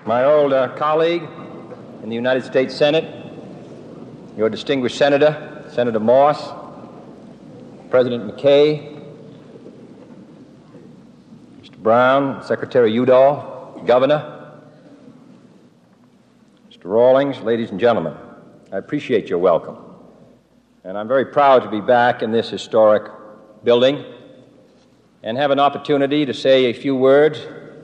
my old colleague in the United States Senate, your distinguished Senator, Senator Moss, President McKay, Mr. Brown, Secretary Udall, Governor, Mr. Rawlings, ladies and gentlemen, I appreciate your welcome. And I'm very proud to be back in this historic building and have an opportunity to say a few words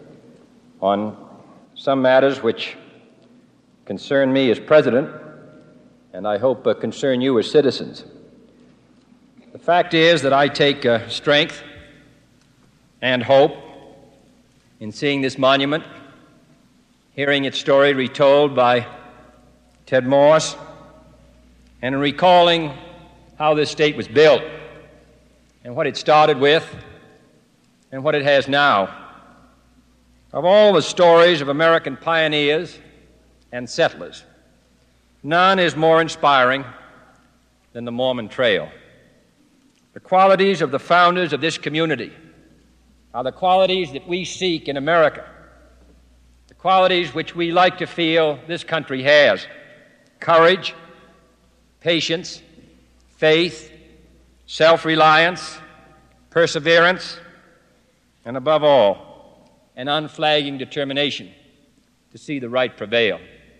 on some matters which concern me as president, and I hope concern you as citizens. The fact is that I take strength and hope in seeing this monument, hearing its story retold by Ted Morse, and in recalling how this state was built and what it started with and what it has now. Of all the stories of American pioneers and settlers, none is more inspiring than the Mormon Trail. The qualities of the founders of this community are the qualities that we seek in America, the qualities which we like to feel this country has: courage, patience, faith, self-reliance, perseverance, and above all, an unflagging determination to see the right prevail.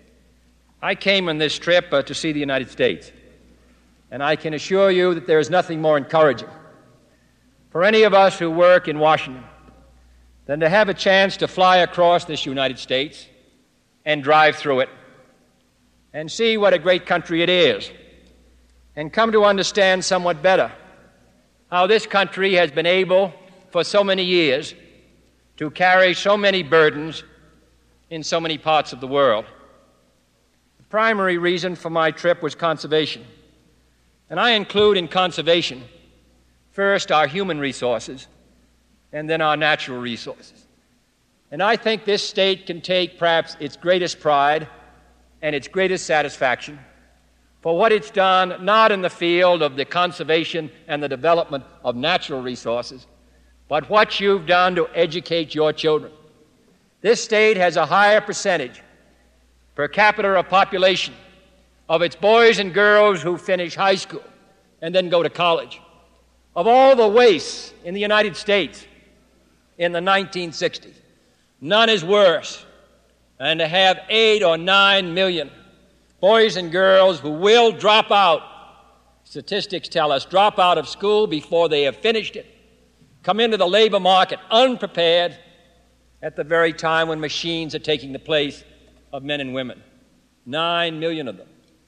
I came on this trip to see the United States, and I can assure you that there is nothing more encouraging for any of us who work in Washington than to have a chance to fly across this United States and drive through it and see what a great country it is, and come to understand somewhat better how this country has been able for so many years to carry so many burdens in so many parts of the world. The primary reason for my trip was conservation. And I include in conservation first our human resources and then our natural resources. And I think this state can take perhaps its greatest pride and its greatest satisfaction for what it's done not in the field of the conservation and the development of natural resources, but what you've done to educate your children. This state has a higher percentage per capita of population of its boys and girls who finish high school and then go to college. Of all the wastes in the United States in the 1960s, none is worse than to have 8 or 9 million boys and girls who will drop out, statistics tell us, drop out of school before they have finished it, come into the labor market unprepared at the very time when machines are taking the place of men and women. 9 million of them.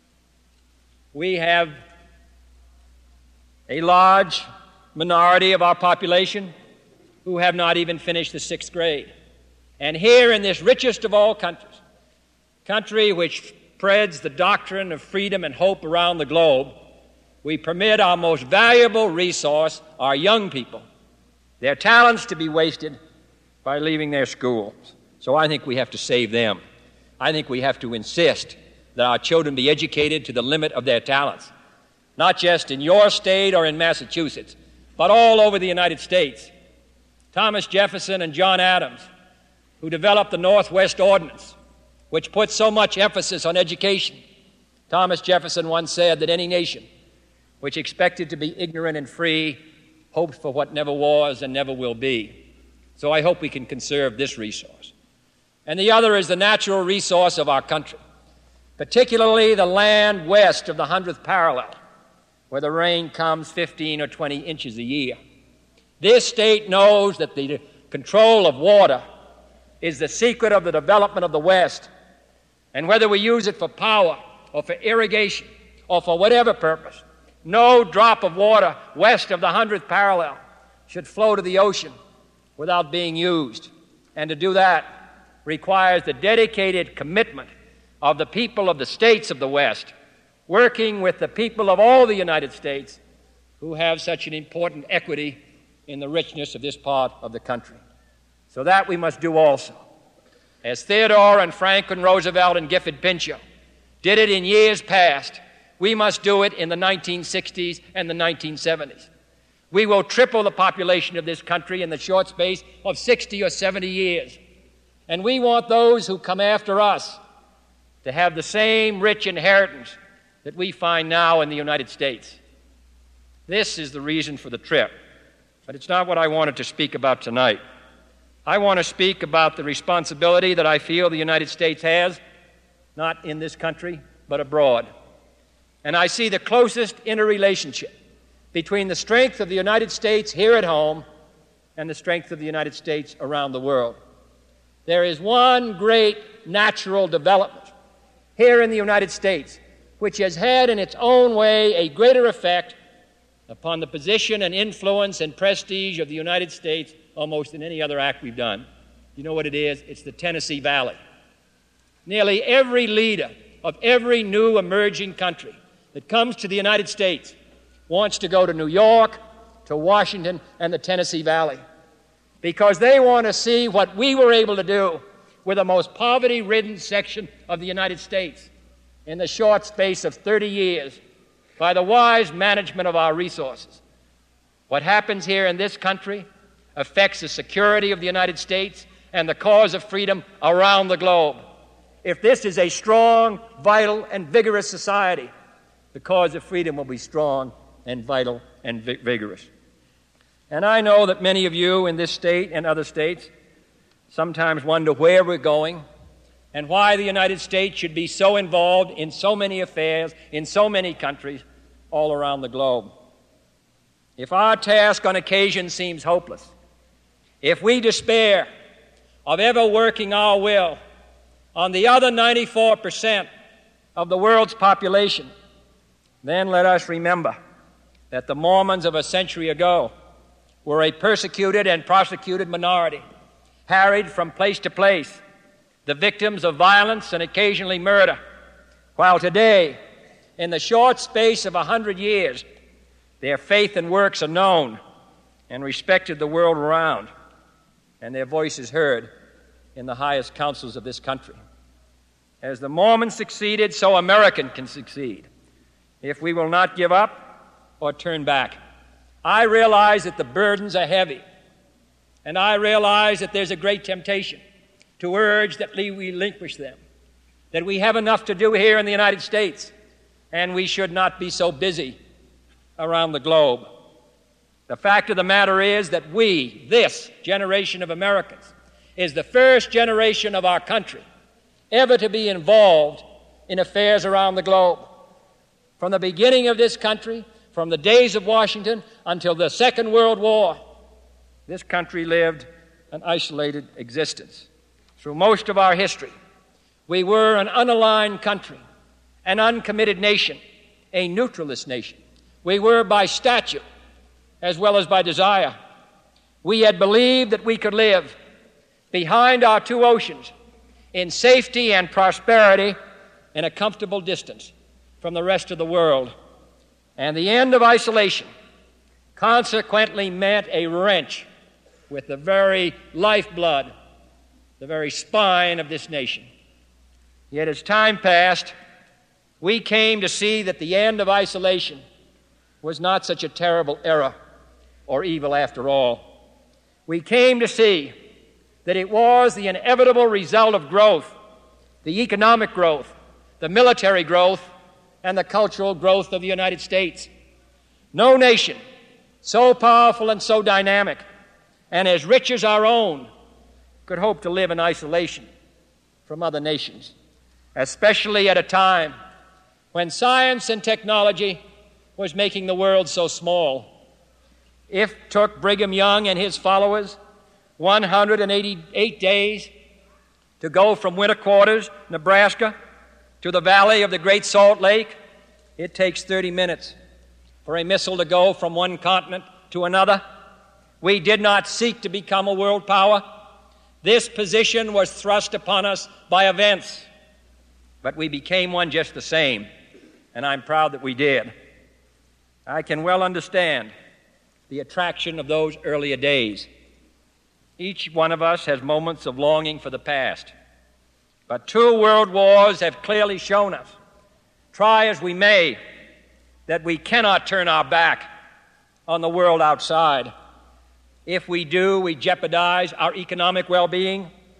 We have a large minority of our population who have not even finished the 6th grade. And here in this richest of all countries, country which spreads the doctrine of freedom and hope around the globe, we permit our most valuable resource, our young people, their talents to be wasted by leaving their schools. So I think we have to save them. I think we have to insist that our children be educated to the limit of their talents, not just in your state or in Massachusetts, but all over the United States. Thomas Jefferson and John Adams, who developed the Northwest Ordinance, which put so much emphasis on education. Thomas Jefferson once said that any nation which expected to be ignorant and free hoped for what never was and never will be. So I hope we can conserve this resource. And the other is the natural resource of our country, particularly the land west of the 100th parallel, where the rain comes 15 or 20 inches a year. This state knows that the control of water is the secret of the development of the West, and whether we use it for power or for irrigation or for whatever purpose, no drop of water west of the 100th parallel should flow to the ocean without being used. And to do that requires the dedicated commitment of the people of the states of the West, working with the people of all the United States who have such an important equity in the richness of this part of the country. So that we must do also. As Theodore and Franklin Roosevelt and Gifford Pinchot did it in years past, we must do it in the 1960s and the 1970s. We will triple the population of this country in the short space of 60 or 70 years. And we want those who come after us to have the same rich inheritance that we find now in the United States. This is the reason for the trip, but it's not what I wanted to speak about tonight. I want to speak about the responsibility that I feel the United States has, not in this country, but abroad. And I see the closest interrelationship between the strength of the United States here at home and the strength of the United States around the world. There is one great natural development here in the United States which has had in its own way a greater effect upon the position and influence and prestige of the United States almost than any other act we've done. You know what it is? It's the Tennessee Valley. Nearly every leader of every new emerging country that comes to the United States wants to go to New York, to Washington, and the Tennessee Valley because they want to see what we were able to do with the most poverty-ridden section of the United States in the short space of 30 years by the wise management of our resources. What happens here in this country affects the security of the United States and the cause of freedom around the globe. If this is a strong, vital, and vigorous society, the cause of freedom will be strong and vital and vigorous. And I know that many of you in this state and other states sometimes wonder where we're going and why the United States should be so involved in so many affairs in so many countries all around the globe. If our task on occasion seems hopeless, if we despair of ever working our will on the other 94% of the world's population, then let us remember that the Mormons of a century ago were a persecuted and prosecuted minority, harried from place to place, the victims of violence and occasionally murder, while today, in the short space of 100 years, their faith and works are known and respected the world around, and their voice is heard in the highest councils of this country. As the Mormons succeeded, so America can succeed if we will not give up or turn back. I realize that the burdens are heavy, and I realize that there's a great temptation to urge that we relinquish them, that we have enough to do here in the United States, and we should not be so busy around the globe. The fact of the matter is that we, this generation of Americans, is the first generation of our country ever to be involved in affairs around the globe. From the beginning of this country, from the days of Washington until the Second World War, this country lived an isolated existence. Through most of our history, we were an unaligned country, an uncommitted nation, a neutralist nation. We were by statute as well as by desire. We had believed that we could live behind our two oceans in safety and prosperity in a comfortable distance from the rest of the world. And the end of isolation consequently meant a wrench with the very lifeblood, the very spine of this nation. Yet as time passed, we came to see that the end of isolation was not such a terrible error or evil after all. We came to see that it was the inevitable result of growth, the economic growth, the military growth, and the cultural growth of the United States. No nation so powerful and so dynamic and as rich as our own could hope to live in isolation from other nations, especially at a time when science and technology was making the world so small. It took Brigham Young and his followers 188 days to go from Winter Quarters, Nebraska, to the valley of the Great Salt Lake. It takes 30 minutes for a missile to go from one continent to another. We did not seek to become a world power. This position was thrust upon us by events, but we became one just the same, and I'm proud that we did. I can well understand the attraction of those earlier days. Each one of us has moments of longing for the past, but 2 world wars have clearly shown us, try as we may, that we cannot turn our back on the world outside. If we do, we jeopardize our economic well-being,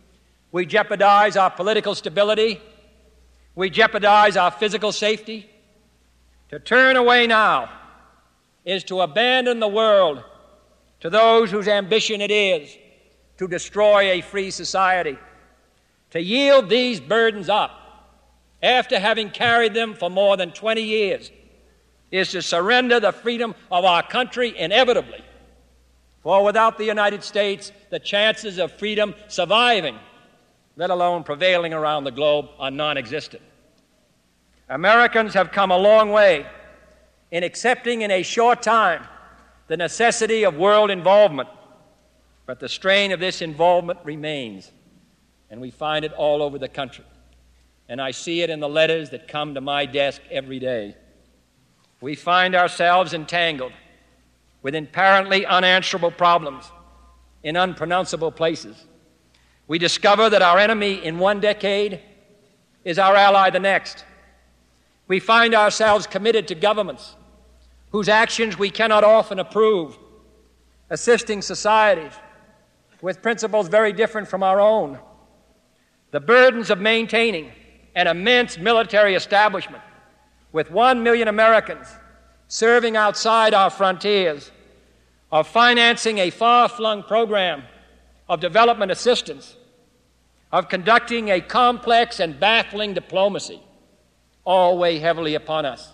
We jeopardize our political stability. We jeopardize our physical safety. To turn away now is to abandon the world to those whose ambition it is to destroy a free society. To yield these burdens up after having carried them for more than 20 years is to surrender the freedom of our country inevitably. For without the United States, the chances of freedom surviving, let alone prevailing around the globe, are non-existent. Americans have come a long way in accepting in a short time the necessity of world involvement, but the strain of this involvement remains, and we find it all over the country. And I see it in the letters that come to my desk every day. We find ourselves entangled with apparently unanswerable problems in unpronounceable places. We discover that our enemy in one decade is our ally the next. We find ourselves committed to governments whose actions we cannot often approve, assisting societies with principles very different from our own. The burdens of maintaining an immense military establishment with 1 million Americans serving outside our frontiers, of financing a far-flung program of development assistance, of conducting a complex and baffling diplomacy, all weigh heavily upon us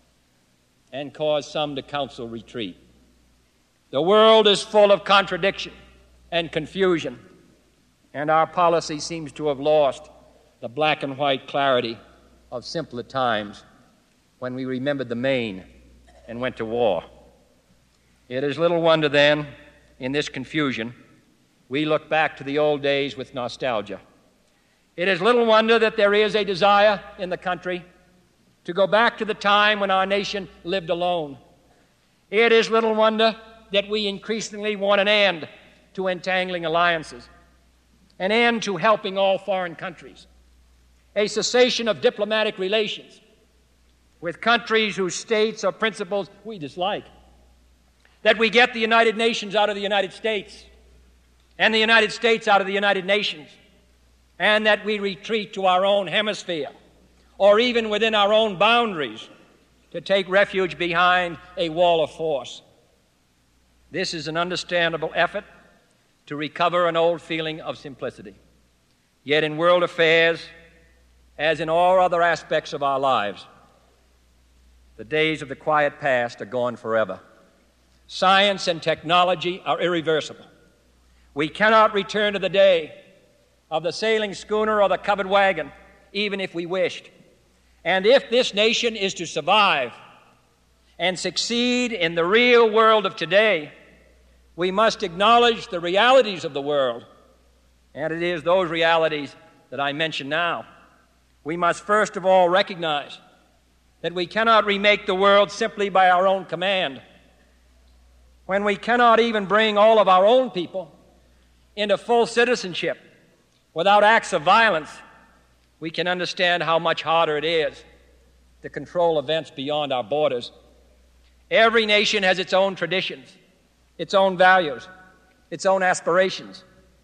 and cause some to counsel retreat. The world is full of contradiction and confusion, and our policy seems to have lost the black and white clarity of simpler times when we remembered the Maine and went to war. It is little wonder then, in this confusion, we look back to the old days with nostalgia. It is little wonder that there is a desire in the country to go back to the time when our nation lived alone. It is little wonder that we increasingly want an end to entangling alliances, an end to helping all foreign countries, a cessation of diplomatic relations with countries whose states or principles we dislike, that we get the United Nations out of the United States and the United States out of the United Nations, and that we retreat to our own hemisphere or even within our own boundaries to take refuge behind a wall of force. This is an understandable effort to recover an old feeling of simplicity. Yet in world affairs, as in all other aspects of our lives, the days of the quiet past are gone forever. Science and technology are irreversible. We cannot return to the day of the sailing schooner or the covered wagon, even if we wished. And if this nation is to survive and succeed in the real world of today, we must acknowledge the realities of the world, and it is those realities that I mention now. We must first of all recognize that we cannot remake the world simply by our own command. When we cannot even bring all of our own people into full citizenship without acts of violence, we can understand how much harder it is to control events beyond our borders. Every nation has its own traditions, its own values, its own aspirations.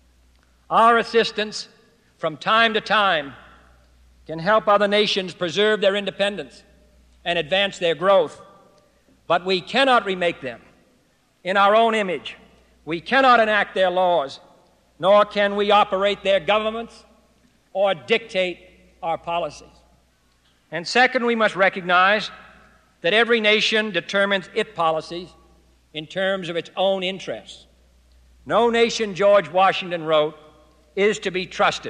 Our assistance from time to time can help other nations preserve their independence and advance their growth, but we cannot remake them in our own image. We cannot enact their laws, nor can we operate their governments or dictate our policies. And second, we must recognize that every nation determines its policies in terms of its own interests. No nation, George Washington wrote, is to be trusted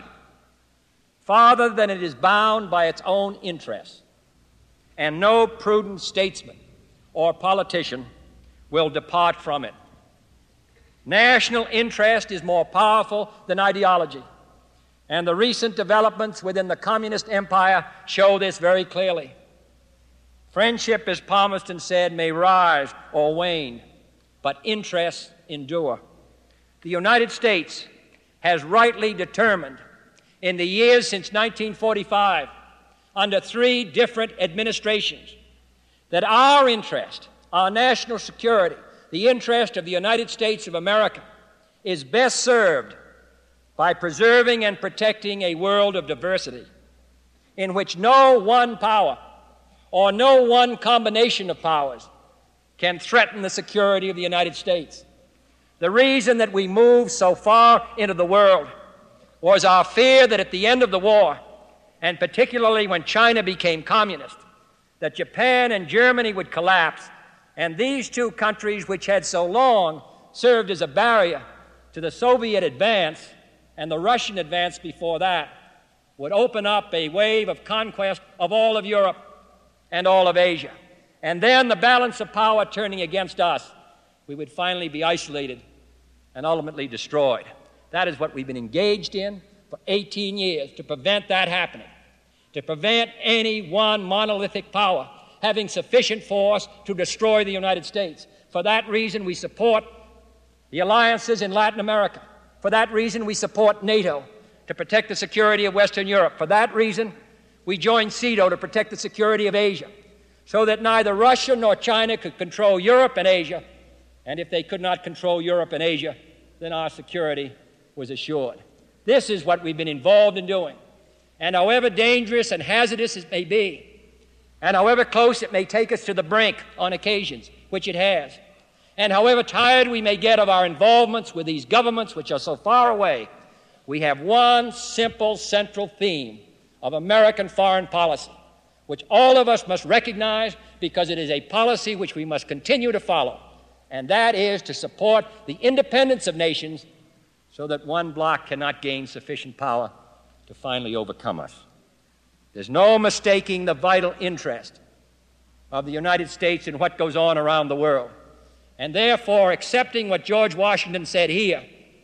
farther than it is bound by its own interests, and no prudent statesman or politician will depart from it. National interest is more powerful than ideology, and the recent developments within the communist empire show this very clearly. Friendship, as Palmerston said, may rise or wane, but interests endure. The United States has rightly determined in the years since 1945, under 3 different administrations, that our interest, our national security, the interest of the United States of America, is best served by preserving and protecting a world of diversity in which no one power or no one combination of powers can threaten the security of the United States. The reason that we moved so far into the world was our fear that at the end of the war, and particularly when China became communist, that Japan and Germany would collapse, and these two countries, which had so long served as a barrier to the Soviet advance and the Russian advance before that, would open up a wave of conquest of all of Europe and all of Asia. And then the balance of power turning against us, we would finally be isolated and ultimately destroyed. That is what we've been engaged in for 18 years, to prevent that happening, to prevent any one monolithic power having sufficient force to destroy the United States. For that reason, we support the alliances in Latin America. For that reason, we support NATO to protect the security of Western Europe. For that reason, we joined CETO to protect the security of Asia, so that neither Russia nor China could control Europe and Asia, and if they could not control Europe and Asia, then our security was assured. This is what we've been involved in doing. And however dangerous and hazardous it may be, and however close it may take us to the brink on occasions, which it has, and however tired we may get of our involvements with these governments which are so far away, we have one simple central theme of American foreign policy, which all of us must recognize because it is a policy which we must continue to follow, and that is to support the independence of nations so that one bloc cannot gain sufficient power to finally overcome us. There's no mistaking the vital interest of the United States in what goes on around the world. And therefore, accepting what George Washington said here,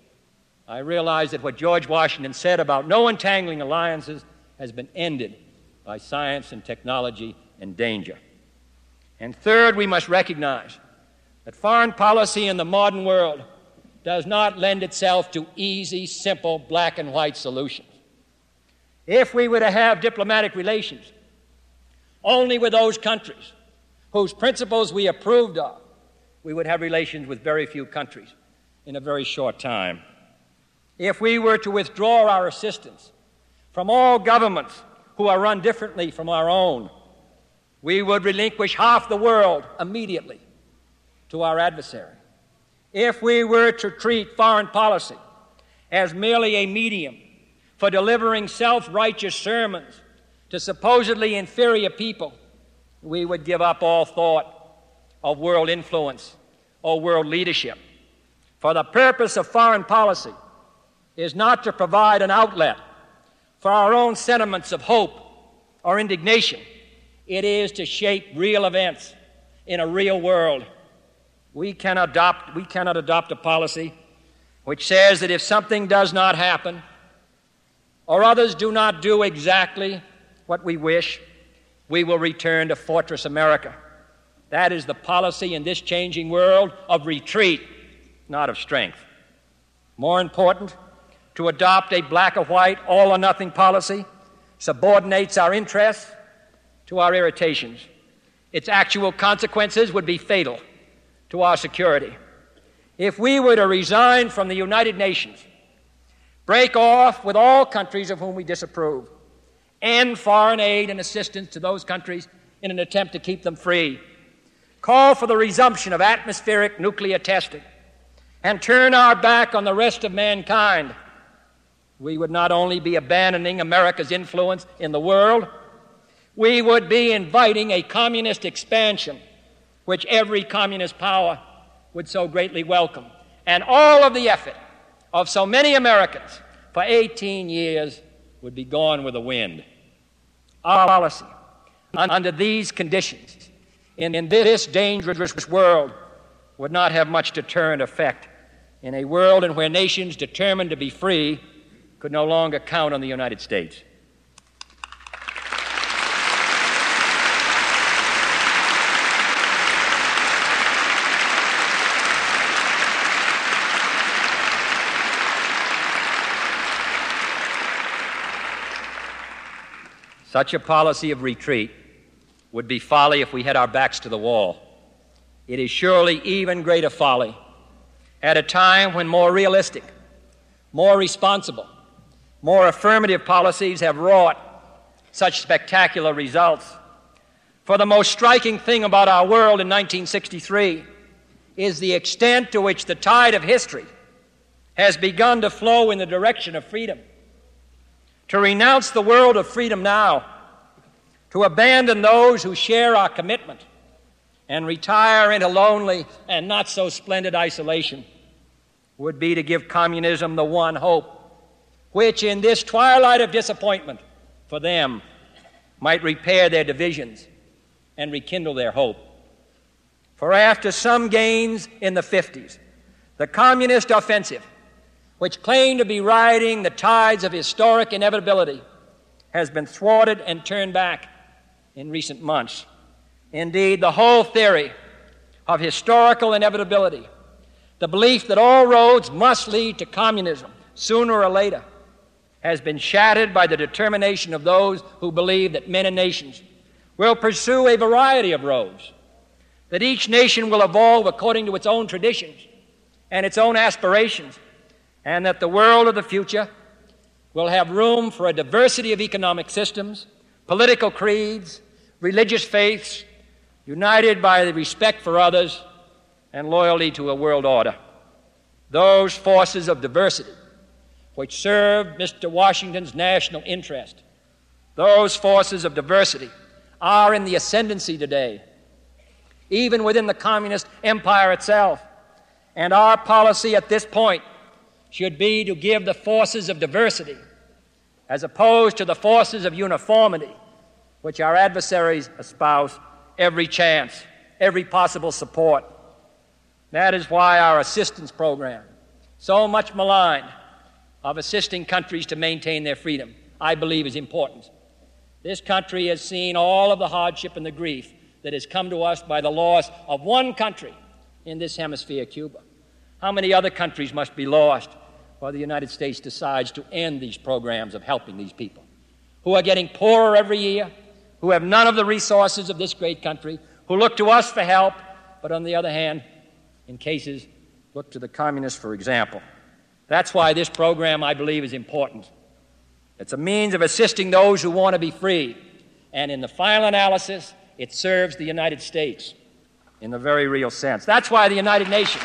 I realize that what George Washington said about no entangling alliances has been ended by science and technology and danger. And third, we must recognize that foreign policy in the modern world does not lend itself to easy, simple, black and white solutions. If we were to have diplomatic relations only with those countries whose principles we approved of, we would have relations with very few countries in a very short time. If we were to withdraw our assistance from all governments who are run differently from our own, we would relinquish half the world immediately to our adversary. If we were to treat foreign policy as merely a medium for delivering self-righteous sermons to supposedly inferior people, we would give up all thought of world influence or world leadership. For the purpose of foreign policy is not to provide an outlet for our own sentiments of hope or indignation. It is to shape real events in a real world. We cannot adopt a policy which says that if something does not happen or others do not do exactly what we wish, we will return to Fortress America. That is the policy in this changing world of retreat, not of strength. More important, to adopt a black or white, all or nothing policy subordinates our interests to our irritations. Its actual consequences would be fatal to our security. If we were to resign from the United Nations, break off with all countries of whom we disapprove, end foreign aid and assistance to those countries in an attempt to keep them free, call for the resumption of atmospheric nuclear testing, and turn our back on the rest of mankind, we would not only be abandoning America's influence in the world, we would be inviting a communist expansion which every communist power would so greatly welcome. And all of the effort of so many Americans for 18 years would be gone with the wind. Our policy, under these conditions, in this dangerous world, would not have much deterrent effect in a world in where nations determined to be free could no longer count on the United States. Such a policy of retreat would be folly if we had our backs to the wall. It is surely even greater folly at a time when more realistic, more responsible, more affirmative policies have wrought such spectacular results. For the most striking thing about our world in 1963 is the extent to which the tide of history has begun to flow in the direction of freedom. To renounce the world of freedom now, to abandon those who share our commitment, and retire into lonely and not so splendid isolation would be to give communism the one hope, which in this twilight of disappointment for them might repair their divisions and rekindle their hope. For after some gains in the 50s, the communist offensive, which claimed to be riding the tides of historic inevitability, has been thwarted and turned back in recent months. Indeed, the whole theory of historical inevitability, the belief that all roads must lead to communism sooner or later, has been shattered by the determination of those who believe that men and nations will pursue a variety of roads, that each nation will evolve according to its own traditions and its own aspirations, and that the world of the future will have room for a diversity of economic systems, political creeds, religious faiths, united by the respect for others and loyalty to a world order. Those forces of diversity which serve Mr. Washington's national interest, those forces of diversity are in the ascendancy today, even within the communist empire itself. And our policy at this point should be to give the forces of diversity, as opposed to the forces of uniformity, which our adversaries espouse, every chance, every possible support. That is why our assistance program, so much maligned, of assisting countries to maintain their freedom, I believe is important. This country has seen all of the hardship and the grief that has come to us by the loss of one country in this hemisphere, Cuba. How many other countries must be lost while the United States decides to end these programs of helping these people who are getting poorer every year, who have none of the resources of this great country, who look to us for help, but on the other hand, in cases, look to the communists for example. That's why this program, I believe, is important. It's a means of assisting those who want to be free, and in the final analysis, it serves the United States in the very real sense. That's why the United Nations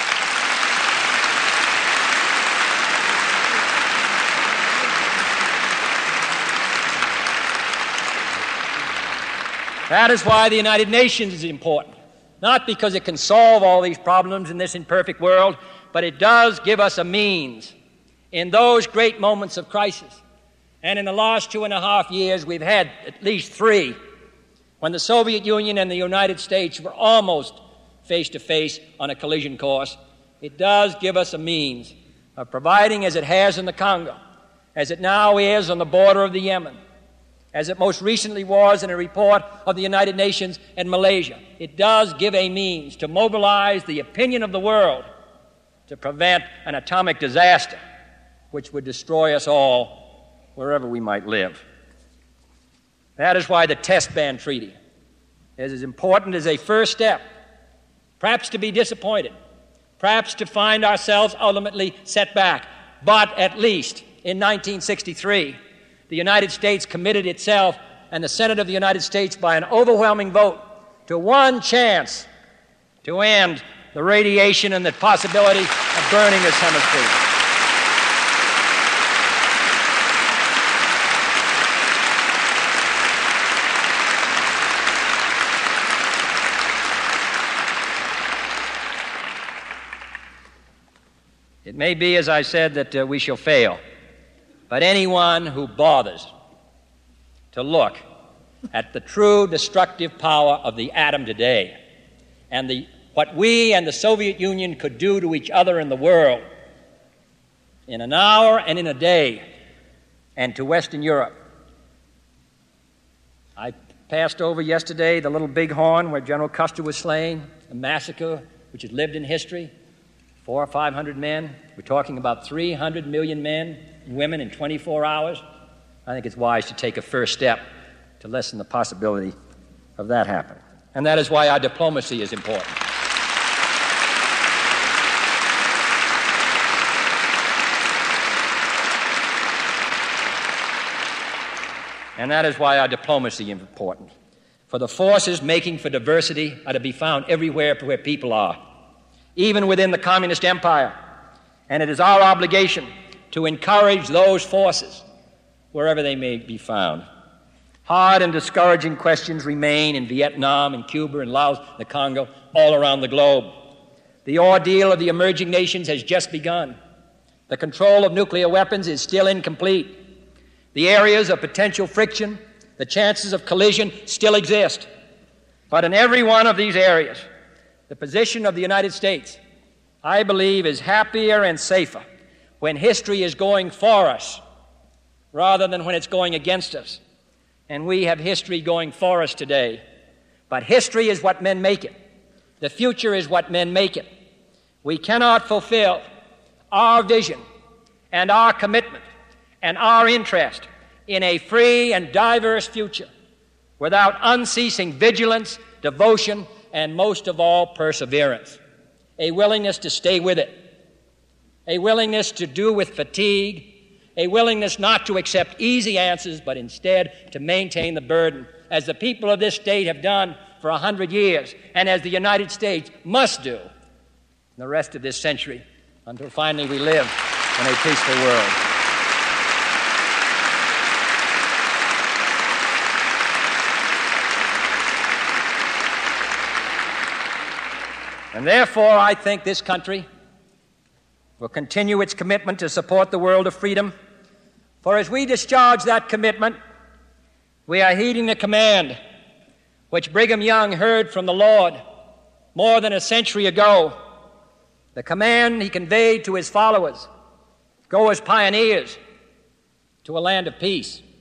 That is why the United Nations is important. Not because it can solve all these problems in this imperfect world, but it does give us a means in those great moments of crisis. And in the last 2.5 years, we've had at least 3, when the Soviet Union and the United States were almost face-to-face on a collision course. It does give us a means of providing, as it has in the Congo, as it now is on the border of the Yemen, as it most recently was in a report of the United Nations in Malaysia. It does give a means to mobilize the opinion of the world to prevent an atomic disaster which would destroy us all wherever we might live. That is why the Test Ban Treaty is as important as a first step, perhaps to be disappointed, perhaps to find ourselves ultimately set back, but at least in 1963, the United States committed itself and the Senate of the United States by an overwhelming vote to one chance to end the radiation and the possibility of burning this hemisphere. It may be, as I said, that we shall fail. But anyone who bothers to look at the true destructive power of the atom today and what we and the Soviet Union could do to each other in the world in an hour and in a day, and to Western Europe. I passed over yesterday the Little Bighorn where General Custer was slain, a massacre which has lived in history, 400 or 500 men. We're talking about 300 million men and women in 24 hours. I think it's wise to take a first step to lessen the possibility of that happening. And that is why our diplomacy is important. And that is why our diplomacy is important. For the forces making for diversity are to be found everywhere where people are, even within the communist empire. And it is our obligation to encourage those forces wherever they may be found. Hard and discouraging questions remain in Vietnam, in Cuba, in Laos, the Congo, all around the globe. The ordeal of the emerging nations has just begun. The control of nuclear weapons is still incomplete. The areas of potential friction, the chances of collision still exist. But in every one of these areas, the position of the United States, I believe, is happier and safer when history is going for us rather than when it's going against us. And we have history going for us today. But history is what men make it. The future is what men make it. We cannot fulfill our vision and our commitment and our interest in a free and diverse future without unceasing vigilance, devotion, and most of all, perseverance. A willingness to stay with it. A willingness to do with fatigue. A willingness not to accept easy answers, but instead to maintain the burden, as the people of this state have done for 100 years, and as the United States must do in the rest of this century, until finally we live in a peaceful world. And therefore, I think this country will continue its commitment to support the world of freedom. For as we discharge that commitment, we are heeding the command which Brigham Young heard from the Lord more than a century ago. The command he conveyed to his followers: go as pioneers to a land of peace.